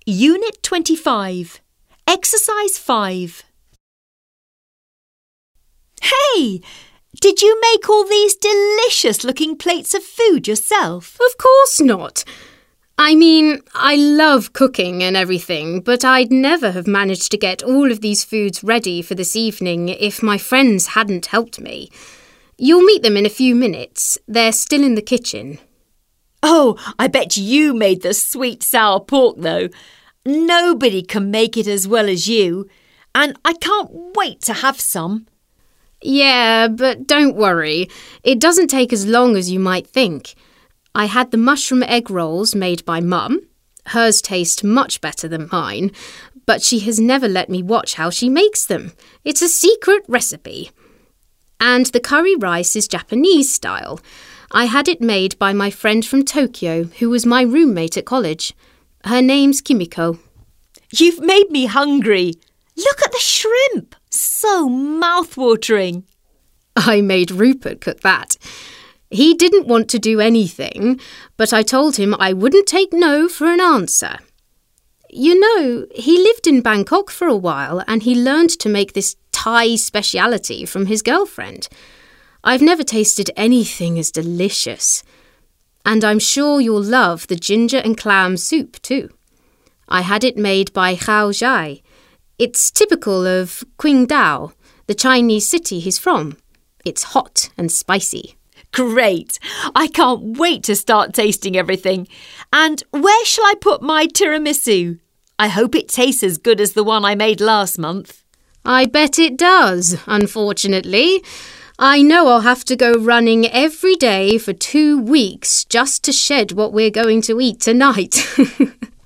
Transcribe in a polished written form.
Unit 25. Exercise 5. Hey! Did you make all these delicious-looking plates of food yourself? Of course not. I mean, I love cooking and everything, but I'd never have managed to get all of these foods ready for this evening if my friends hadn't helped me. You'll meet them in a few minutes. They're still in the kitchen. Oh, I bet you made the sweet sour pork, though. Nobody can make it as well as you, and I can't wait to have some. Yeah, but don't worry. It doesn't take as long as you might think. I had the mushroom egg rolls made by Mum. Hers taste much better than mine, but she has never let me watch how she makes them. It's a secret recipe. And the curry rice is Japanese style. I had it made by my friend from Tokyo, who was my roommate at college. Her name's Kimiko. You've made me hungry. Look at the shrimp. So mouth-watering. I made Rupert cook that. He didn't want to do anything, but I told him I wouldn't take no for an answer. You know, he lived in Bangkok for a while and he learned to make this Thai speciality from his girlfriend. I've never tasted anything as delicious. And I'm sure you'll love the ginger and clam soup too. I had it made by Hao Zhai. It's typical of Qingdao, the Chinese city he's from. It's hot and spicy. Great! I can't wait to start tasting everything. And where shall I put my tiramisu? I hope it tastes as good as the one I made last month. I bet it does, unfortunately. I know I'll have to go running every day for 2 weeks just to shed what we're going to eat tonight.